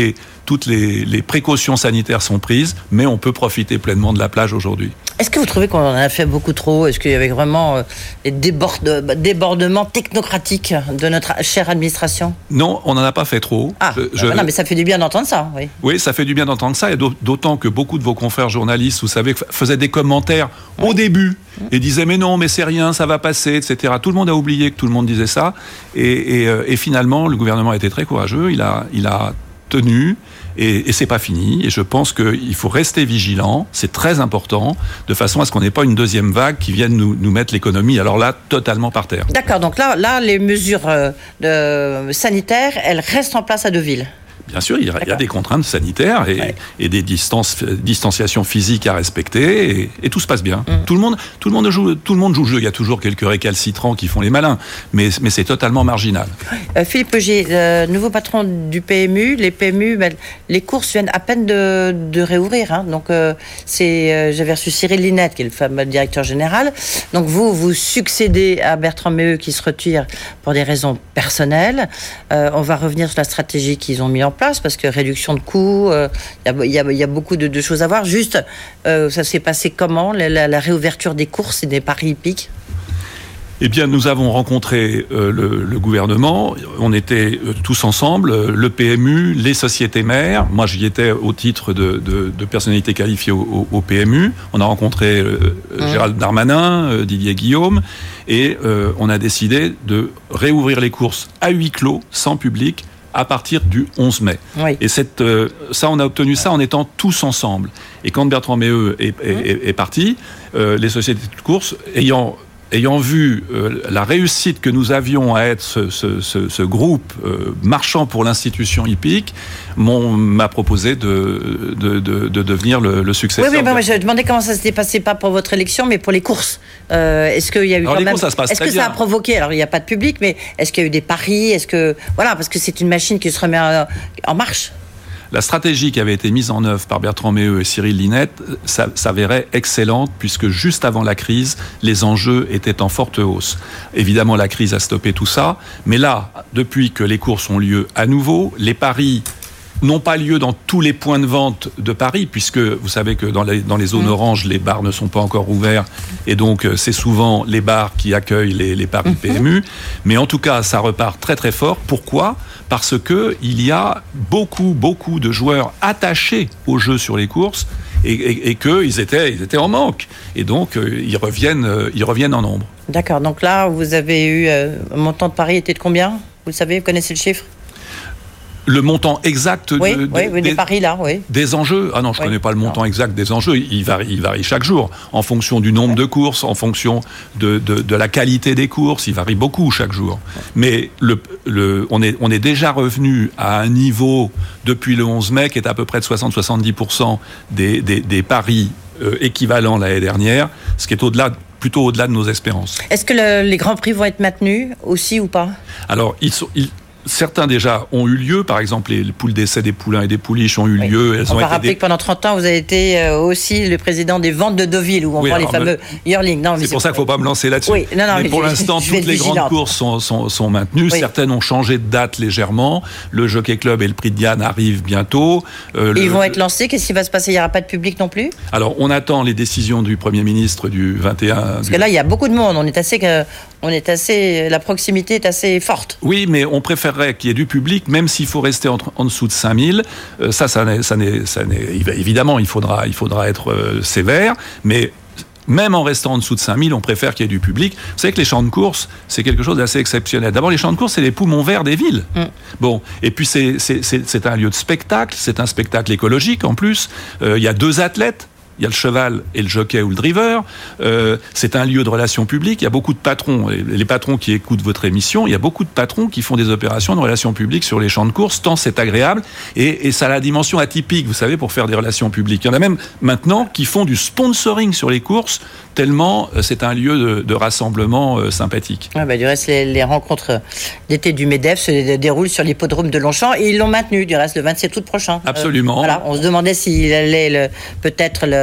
toutes les, les précautions sanitaires sont prises, mais on peut profiter pleinement de la plage aujourd'hui. Est-ce que vous trouvez qu'on en a fait beaucoup trop ? Est-ce qu'il y avait vraiment euh, des déborde, débordements technocratiques de notre chère administration ? Non, on n'en a pas fait trop. Ah, je, je... non, mais ça fait du bien d'entendre ça. Oui, oui, ça fait du bien d'entendre ça, et d'autant que beaucoup de vos confrères journalistes, vous savez, faisaient des commentaires oui. au début et disaient mais non, mais c'est rien, ça va passer, et cetera. Tout le monde a oublié que tout le monde disait ça, et, et, et finalement, le gouvernement a été très courageux. Il a, il a tenu. Et, et c'est pas fini. Et je pense qu'il faut rester vigilant. C'est très important, de façon à ce qu'on n'ait pas une deuxième vague qui vienne nous, nous mettre l'économie, alors là, totalement par terre. D'accord. Donc là, là, les mesures euh, de, sanitaires, elles restent en place à Deauville. Bien sûr, il y, a, il y a des contraintes sanitaires et, ouais. et des distances, distanciations physiques à respecter, et, et tout se passe bien. Mmh. Tout le monde, tout le monde joue, tout le monde joue le jeu. Il y a toujours quelques récalcitrants qui font les malins, mais, mais c'est totalement marginal. Euh, Philippe Augier, euh, nouveau patron du P M U. Les P M U, ben, les courses viennent à peine de, de réouvrir. Hein. Donc, euh, c'est, euh, j'avais reçu Cyril Linette, qui est le fameux directeur général. Donc, vous, vous succédez à Bertrand Méheux, qui se retire pour des raisons personnelles. Euh, on va revenir sur la stratégie qu'ils ont mis en place, parce que réduction de coûts, il euh, y, y, y a beaucoup de, de choses à voir. Juste, euh, ça s'est passé comment, la, la, la réouverture des courses et des paris hippiques ? Eh bien, nous avons rencontré euh, le, le gouvernement. On était euh, tous ensemble, euh, le P M U, les sociétés mères. Moi, j'y étais au titre de, de, de personnalité qualifiée au, au, au P M U. On a rencontré euh, mmh. Gérald Darmanin, euh, Didier Guillaume, et euh, on a décidé de réouvrir les courses à huis clos, sans public, à partir du onze mai. Oui. Et cette, euh, ça, on a obtenu ça en étant tous ensemble. Et quand Bertrand Méheux est, est, est, est parti, euh, les sociétés de courses, ayant, ayant vu euh, la réussite que nous avions à être ce, ce, ce, ce groupe euh, marchant pour l'institution hippique, m'a proposé de, de, de, de devenir le, le successeur. Oui, oui, ben, je demandais comment ça s'était passé, pas pour votre élection, mais pour les courses. Euh, est-ce qu'il y a eu alors, quand les même... courses, ça se passe est-ce très que bien. Ça a provoqué, alors il n'y a pas de public, mais est-ce qu'il y a eu des paris? Est-ce que... Voilà, parce que c'est une machine qui se remet en marche. La stratégie qui avait été mise en œuvre par Bertrand Méheux et Cyril Linette s'avérait excellente, puisque juste avant la crise, les enjeux étaient en forte hausse. Évidemment, la crise a stoppé tout ça, mais là, depuis que les courses ont lieu à nouveau, les paris n'ont pas lieu dans tous les points de vente de Paris, puisque vous savez que dans les, dans les zones mmh. oranges, les bars ne sont pas encore ouverts, et donc c'est souvent les bars qui accueillent les, les paris mmh. P M U. Mais en tout cas, ça repart très très fort. Pourquoi ? Parce que il y a beaucoup beaucoup de joueurs attachés au jeu sur les courses, et, et, et qu'ils étaient, ils étaient en manque. Et donc, euh, ils, reviennent, euh, ils reviennent en nombre. D'accord. Donc là, vous avez eu... Euh, un montant de paris était de combien ? Vous le savez, vous connaissez le chiffre ? Le montant exact oui, de, oui, de, oui, des, des paris là, oui. Des enjeux. Ah non, je ne oui. connais pas le montant non. exact des enjeux. Il varie, il varie chaque jour, en fonction du nombre ouais. de courses, en fonction de, de, de la qualité des courses. Il varie beaucoup chaque jour. Ouais. Mais le, le, on, est, on est déjà revenu à un niveau, depuis le onze mai, qui est à peu près de soixante à soixante-dix pour cent des, des, des paris euh, équivalents l'année dernière, ce qui est au-delà plutôt au-delà de nos espérances. Est-ce que le, les grands prix vont être maintenus aussi ou pas ? Alors, ils sont... Ils, Certains déjà ont eu lieu, par exemple les poules d'essai des poulains et des pouliches ont eu oui. lieu. Elles on ont va été rappeler des... que pendant trente ans, vous avez été aussi le président des ventes de Deauville, où on oui, vend les fameux me... yearlings. C'est, c'est pour ça qu'il ne faut pas me lancer là-dessus. Oui, non, non, mais, mais pour je, l'instant, je toutes les vigilante. grandes courses sont, sont, sont maintenues. Oui. Certaines ont changé de date légèrement. Le Jockey Club et le Prix de Diane arrivent bientôt. Euh, et le... ils vont être lancés. Qu'est-ce qui va se passer ? Il n'y aura pas de public non plus ? Alors, on attend les décisions du Premier ministre du vingt et un. Parce du... que là, il y a beaucoup de monde. On est assez... Que... On est assez, la proximité est assez forte. Oui, mais on préférerait qu'il y ait du public, même s'il faut rester en, en dessous de cinq mille. Euh, ça, ça n'est, ça n'est, ça n'est, évidemment, il faudra, il faudra être euh, sévère, mais même en restant en dessous de cinq mille, on préfère qu'il y ait du public. Vous savez que les champs de course, c'est quelque chose d'assez exceptionnel. D'abord, les champs de course, c'est les poumons verts des villes. Mm. Bon, et puis c'est, c'est, c'est, c'est un lieu de spectacle, c'est un spectacle écologique en plus. Euh, il y a deux athlètes. Il y a le cheval et le jockey ou le driver. Euh, c'est un lieu de relations publiques. Il y a beaucoup de patrons, les patrons qui écoutent votre émission, il y a beaucoup de patrons qui font des opérations de relations publiques sur les champs de course, tant c'est agréable. Et, et ça a la dimension atypique, vous savez, pour faire des relations publiques. Il y en a même maintenant qui font du sponsoring sur les courses, tellement c'est un lieu de, de rassemblement euh, sympathique. Ah bah, du reste, les, les rencontres d'été du MEDEF se déroulent sur l'hippodrome de Longchamp et ils l'ont maintenu, du reste, le vingt-sept août prochain. Absolument. Euh, voilà, on se demandait s'il allait le, peut-être le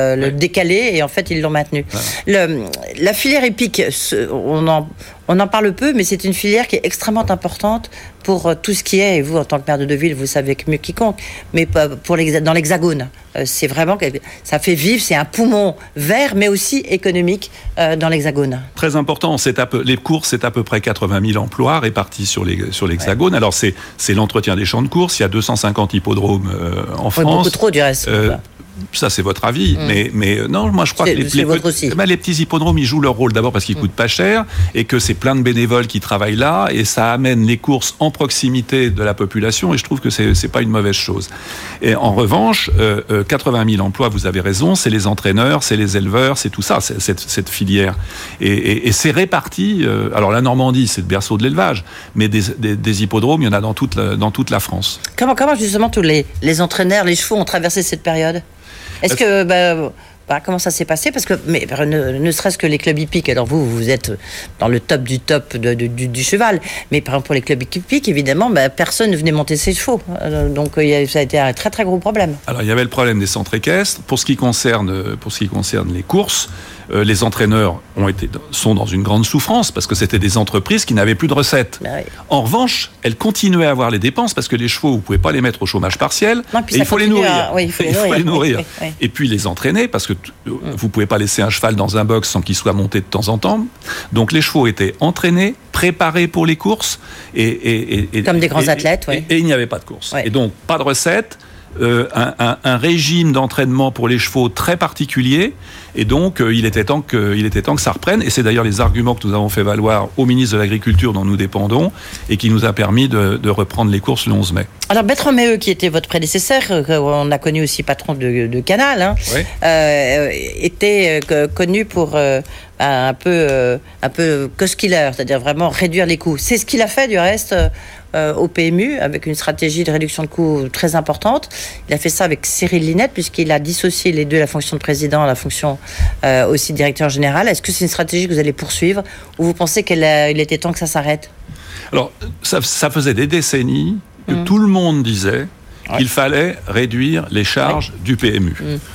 euh, le ouais. décaler, et en fait, ils l'ont maintenu. Ouais. Le, la filière épique, on en, on en parle peu, mais c'est une filière qui est extrêmement importante pour tout ce qui est, et vous, en tant que maire de Deauville, vous savez mieux quiconque, mais pour l'ex, dans l'Hexagone. C'est vraiment, ça fait vivre, c'est un poumon vert, mais aussi économique euh, dans l'Hexagone. Très important, c'est à peu, les courses, c'est à peu près quatre-vingt mille emplois répartis sur, les, sur l'Hexagone. Ouais. Alors, c'est, c'est l'entretien des champs de course, il y a deux cent cinquante hippodromes euh, en France. Oui, beaucoup trop, du reste. Euh, Ça, c'est votre avis, mmh. mais, mais non, moi je crois c'est, que les, c'est les, votre aussi. Ben, les petits hippodromes, ils jouent leur rôle d'abord parce qu'ils mmh. coûtent pas cher et que c'est plein de bénévoles qui travaillent là et ça amène les courses en proximité de la population et je trouve que c'est, c'est pas une mauvaise chose. Et en revanche, euh, euh, quatre-vingt mille emplois, vous avez raison, c'est les entraîneurs, c'est les éleveurs, c'est tout ça, c'est, cette, cette filière. Et, et, et c'est réparti, euh, alors la Normandie, c'est le berceau de l'élevage, mais des, des, des hippodromes, il y en a dans toute la, dans toute la France. Comment, comment justement tous les, les entraîneurs, les chevaux ont traversé cette période ? Est-ce que bah, bah, comment ça s'est passé ? Parce que mais ne, ne serait-ce que les clubs hippiques. Alors vous, vous êtes dans le top du top de, de, du, du cheval. Mais par exemple pour les clubs hippiques, évidemment, bah, personne ne venait monter ses chevaux. Donc euh, ça a été un très très gros problème. Alors il y avait le problème des centres équestres. Pour ce qui concerne, pour ce qui concerne les courses, euh, les entraîneurs ont été, sont dans une grande souffrance parce que c'était des entreprises qui n'avaient plus de recettes. Bah oui. En revanche, elles continuaient à avoir les dépenses parce que les chevaux, vous ne pouvez pas les mettre au chômage partiel. Non, et il faut les nourrir. À... Oui, il faut les il nourrir. Faut les nourrir. Oui, oui, oui. Et puis les entraîner parce que t- mm. vous ne pouvez pas laisser un cheval dans un box sans qu'il soit monté de temps en temps. Donc les chevaux étaient entraînés, préparés pour les courses. Et, et, et, et, Comme des grands et, athlètes, oui. Et, et il n'y avait pas de course. Oui. Et donc pas de recettes. Euh, un, un, un régime d'entraînement pour les chevaux très particulier et donc euh, il était temps que il était temps que ça reprenne et c'est d'ailleurs les arguments que nous avons fait valoir au ministre de l'Agriculture dont nous dépendons et qui nous a permis de, de reprendre les courses le onze mai. Alors Bertrand Méheux, qui était votre prédécesseur, on a connu aussi patron de, de Canal, hein, oui. euh, était euh, connu pour euh, un peu euh, un peu cost killer, c'est-à-dire vraiment réduire les coûts. C'est ce qu'il a fait du reste. Euh, au P M U, avec une stratégie de réduction de coûts très importante. Il a fait ça avec Cyril Linette, puisqu'il a dissocié les deux, la fonction de président, la fonction euh, aussi de directeur général. Est-ce que c'est une stratégie que vous allez poursuivre, ou vous pensez qu'il était temps que ça s'arrête ? Alors, ça, ça faisait des décennies que mmh. tout le monde disait ouais. qu'il fallait réduire les charges ouais. du P M U. Mmh.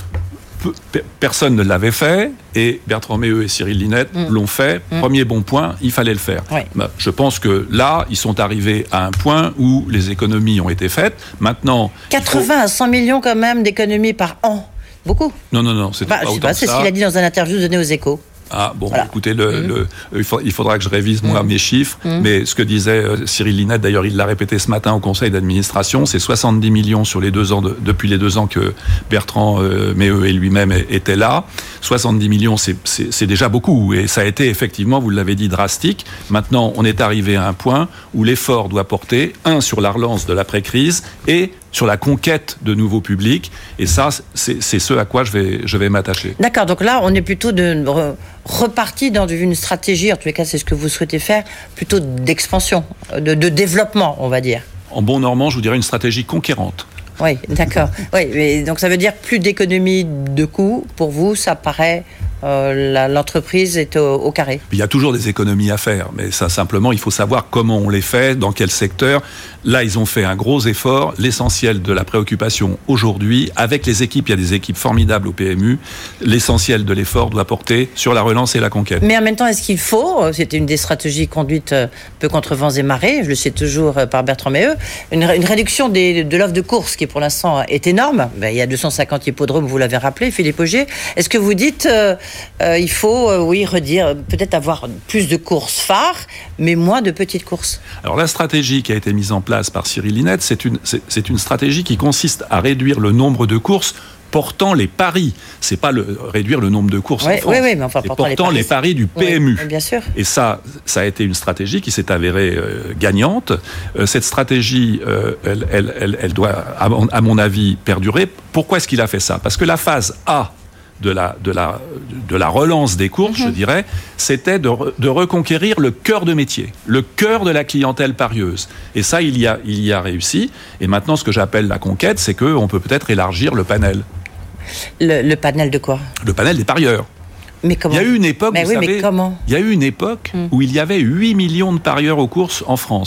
Personne ne l'avait fait et Bertrand Méheux et Cyril Linette mmh. l'ont fait. Mmh. Premier bon point, il fallait le faire. Oui. Bah, je pense que là, ils sont arrivés à un point où les économies ont été faites. Maintenant, quatre-vingts faut... à cent millions quand même d'économies par an. Beaucoup. Non, non, non, c'est bah, pas autant pas, que c'est ça. ce qu'il a dit dans un interview donné aux Échos. Ah bon, voilà. écoutez, le, mmh. le, il faudra que je révise moi mmh. mes chiffres, mmh. mais ce que disait euh, Cyril Linette, d'ailleurs il l'a répété ce matin au conseil d'administration, c'est soixante-dix millions sur les deux ans, de, depuis les deux ans que Bertrand euh, Méheux et lui-même étaient là. soixante-dix millions, c'est, c'est, c'est déjà beaucoup, et ça a été effectivement, vous l'avez dit, drastique. Maintenant, on est arrivé à un point où l'effort doit porter, un, sur la relance de l'après-crise, et sur la conquête de nouveaux publics, et ça, c'est, c'est ce à quoi je vais, je vais m'attacher. D'accord, donc là, on est plutôt de re, reparti dans une stratégie, en tous les cas, c'est ce que vous souhaitez faire, plutôt d'expansion, de, de développement, on va dire. En bon normand, je vous dirais une stratégie conquérante. Oui, d'accord. Oui, mais donc ça veut dire plus d'économies de coûts. Pour vous, ça paraît... Euh, la, l'entreprise est au, au carré. Il y a toujours des économies à faire, mais ça simplement, il faut savoir comment on les fait, dans quel secteur. Là, ils ont fait un gros effort. L'essentiel de la préoccupation aujourd'hui, avec les équipes, il y a des équipes formidables au P M U, l'essentiel de l'effort doit porter sur la relance et la conquête. Mais en même temps, est-ce qu'il faut, c'était une des stratégies conduites peu contre vents et marées, je le sais toujours par Bertrand Méheux, une, une réduction des, de l'offre de course qui pour l'instant est énorme. Ben, il y a deux cent cinquante hippodromes, vous l'avez rappelé, Philippe Augier. Est-ce que vous dites... Euh, Euh, il faut, euh, oui, redire, peut-être avoir plus de courses phares, mais moins de petites courses. Alors la stratégie qui a été mise en place par Cyril Linette, c'est une, c'est, c'est une stratégie qui consiste à réduire le nombre de courses portant les paris. C'est pas le, réduire le nombre de courses oui, en France. Oui, oui, mais enfin, portant, portant les, paris. les paris du P M U. Oui, bien sûr. Et ça, ça a été une stratégie qui s'est avérée euh, gagnante. Euh, cette stratégie, euh, elle, elle, elle, elle doit, à mon, à mon avis, perdurer. Pourquoi est-ce qu'il a fait ça ? Parce que la phase A de la, de la, de la relance des courses, mmh. je dirais, c'était de, de reconquérir le cœur de métier, le cœur de la clientèle parieuse. Et ça, il y a, il y a réussi. Et maintenant, ce que j'appelle la conquête, c'est qu'on peut peut-être élargir le panel. Le, le panel de quoi ? Le panel des parieurs. Mais comment ? Il y a eu une époque, mais vous oui, savez, mais comment ? il y a eu une époque mmh. où il y avait huit millions de parieurs aux courses en France.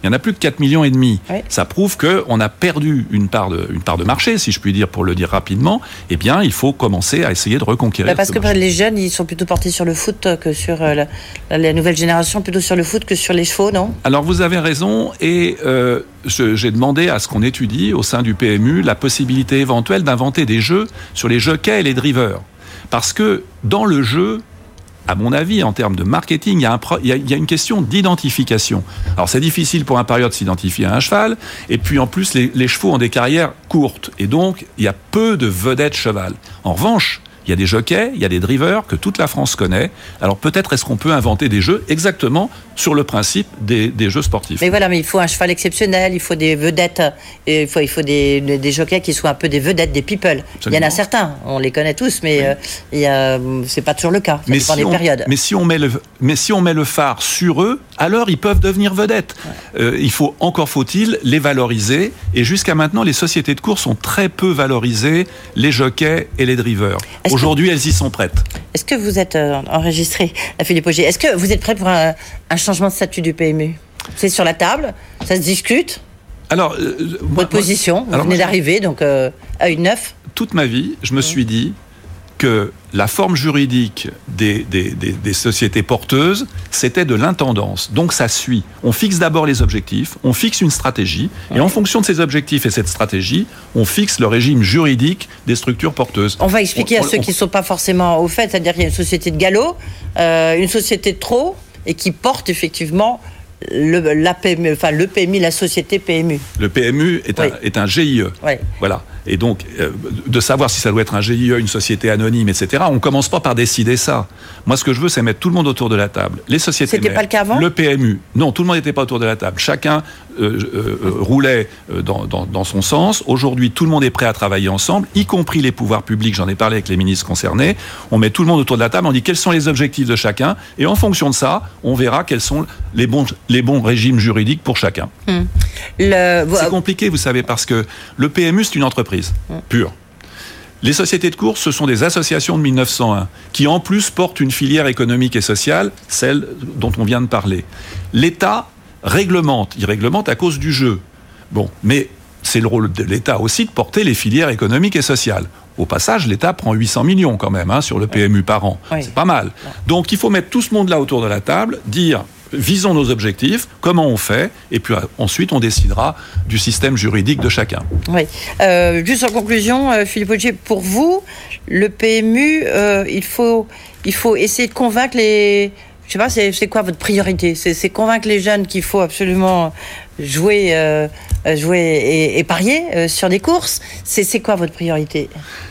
Il y en a plus que quatre millions et demi. Oui. Ça prouve qu'on a perdu une part, de, une part de marché, si je puis dire, pour le dire rapidement. Eh bien, il faut commencer à essayer de reconquérir bah parce ce que marché. Les jeunes, ils sont plutôt portés sur le foot que sur euh, la, la nouvelle génération, plutôt sur le foot que sur les chevaux, non? Alors, vous avez raison, et euh, je, j'ai demandé à ce qu'on étudie au sein du P M U la possibilité éventuelle d'inventer des jeux sur les jockeys et les drivers. Parce que dans le jeu, à mon avis, en termes de marketing, il y a, un pro- il y a, il y a une question d'identification. Alors, c'est difficile pour un parieur de s'identifier à un cheval, et puis en plus, les, les chevaux ont des carrières courtes, et donc, il y a peu de vedettes cheval. En revanche, il y a des jockeys, il y a des drivers que toute la France connaît. Alors peut-être est-ce qu'on peut inventer des jeux exactement sur le principe des, des jeux sportifs. Mais voilà, mais il faut un cheval exceptionnel, il faut des vedettes, et il faut, il faut des, des jockeys qui soient un peu des vedettes, des people. Absolument. Il y en a certains, on les connaît tous, mais oui. euh, il y a, c'est pas toujours le cas. Ça mais dépend si des on, périodes. Mais si on met le, mais si on met le phare sur eux, alors ils peuvent devenir vedettes. Ouais. Euh, il faut encore faut-il les valoriser. Et jusqu'à maintenant, les sociétés de course ont très peu valorisé les jockeys et les drivers. Est-ce Aujourd'hui, que... elles y sont prêtes. Est-ce que vous êtes euh, enregistré, Philippe Augier? Est-ce que vous êtes prêt pour un, un changement de statut du P M U? C'est sur la table, ça se discute. Alors, euh, votre moi, position, vous alors, venez moi, d'arriver, donc euh, à une neuf. Toute ma vie, je me mmh. suis dit que la forme juridique des, des, des, des sociétés porteuses, c'était de l'intendance. Donc ça suit. On fixe d'abord les objectifs, on fixe une stratégie, ouais. et en fonction de ces objectifs et cette stratégie, on fixe le régime juridique des structures porteuses. On va expliquer on, à ceux on, qui ne sont pas forcément au fait, c'est-à-dire qu'il y a une société de galop, euh, une société de trot, et qui porte effectivement le, la P M U, enfin le P M U, la société P M U. Le P M U est, oui. un, est un G I E. Oui. Voilà. Et donc, euh, de savoir si ça doit être un G I E, une société anonyme, et cetera, on ne commence pas par décider ça. Moi, ce que je veux, c'est mettre tout le monde autour de la table. Les sociétés C'était mères, pas le cas avant ? Le P M U. Non, tout le monde n'était pas autour de la table. Chacun euh, euh, roulait dans, dans, dans son sens. Aujourd'hui, tout le monde est prêt à travailler ensemble, y compris les pouvoirs publics. J'en ai parlé avec les ministres concernés. On met tout le monde autour de la table, on dit quels sont les objectifs de chacun, et en fonction de ça, on verra quels sont les bons, les bons régimes juridiques pour chacun. Hum. Le... C'est compliqué, vous savez, parce que le P M U, c'est une entreprise hum. pure. Les sociétés de course, ce sont des associations de mille neuf cent un qui, en plus, portent une filière économique et sociale, celle dont on vient de parler. L'État réglemente. Il réglemente à cause du jeu. Bon, mais c'est le rôle de l'État aussi de porter les filières économiques et sociales. Au passage, l'État prend huit cents millions quand même hein, sur le P M U par an. Oui. C'est pas mal. Donc, il faut mettre tout ce monde-là autour de la table, dire... Visons nos objectifs, comment on fait, et puis ensuite on décidera du système juridique de chacun. Oui. Euh, juste en conclusion, euh, Philippe Augier, pour vous, le P M U, euh, il faut, il faut essayer de convaincre les... Je sais pas, c'est, c'est quoi votre priorité ? c'est, c'est convaincre les jeunes qu'il faut absolument jouer, euh, jouer et, et parier euh, sur des courses. C'est, c'est quoi votre priorité ?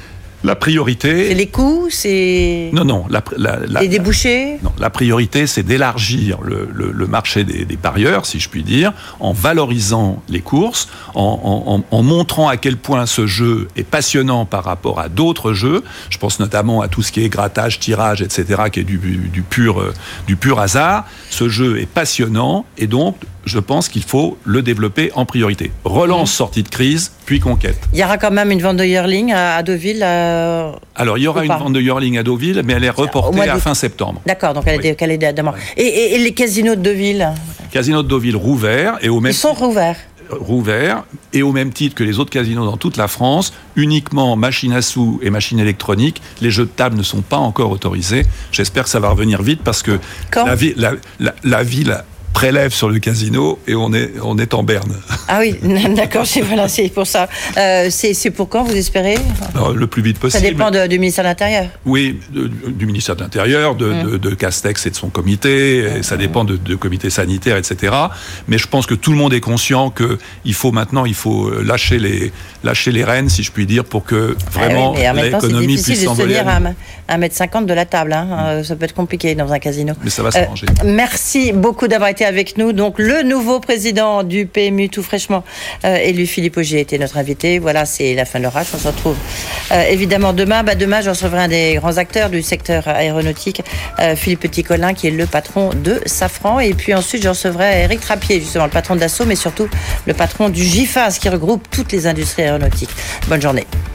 La priorité... C'est les coûts, c'est... Non, non. La, la, la, les débouchés la, Non, la priorité, c'est d'élargir le, le, le marché des, des parieurs, si je puis dire, en valorisant les courses, en, en, en montrant à quel point ce jeu est passionnant par rapport à d'autres jeux. Je pense notamment à tout ce qui est grattage, tirage, et cetera, qui est du, du, pur, du pur hasard. Ce jeu est passionnant, et donc... je pense qu'il faut le développer en priorité. Relance, mmh. sortie de crise, puis conquête. Il y aura quand même une vente de yearling à Deauville euh, Alors, il y aura une vente de yearling à Deauville, mais elle est reportée à fin septembre. D'accord, donc elle oui. est décalée d'abord. Et, et, et les casinos de Deauville Casinos de Deauville rouverts. Et au même Ils sont rouverts Rouverts, et au même titre que les autres casinos dans toute la France, uniquement machines à sous et machines électroniques. Les jeux de table ne sont pas encore autorisés. J'espère que ça va revenir vite, parce que Quand la, vi- la, la, la ville... prélève sur le casino et on est, on est en berne. Ah oui, d'accord, c'est, voilà, c'est pour ça. Euh, c'est, c'est pour quand, vous espérez ? Alors, le plus vite possible. Ça dépend de, du ministère de l'Intérieur. Oui, de, du ministère de l'Intérieur, de, mmh. de, de Castex et de son comité, et ça dépend de, de comité sanitaire, et cetera. Mais je pense que tout le monde est conscient qu'il faut maintenant, il faut lâcher les, lâcher les rênes, si je puis dire, pour que vraiment ah oui, l'économie puisse s'envoler. C'est difficile de se tenir à un mètre cinquante de la table. Hein. Mmh. Ça peut être compliqué dans un casino. Mais ça va s'arranger. Euh, merci beaucoup d'avoir été avec nous. Donc, le nouveau président du P M U, tout fraîchement euh, élu, Philippe Augier, était notre invité. Voilà, c'est la fin de l'orage. On se retrouve euh, évidemment demain. Bah, demain, je recevrai un des grands acteurs du secteur aéronautique, euh, Philippe Petit-Colin, qui est le patron de Safran. Et puis ensuite, je recevrai Éric Trappier, justement, le patron de Dassault, mais surtout le patron du GIFAS, qui regroupe toutes les industries aéronautiques. Bonne journée.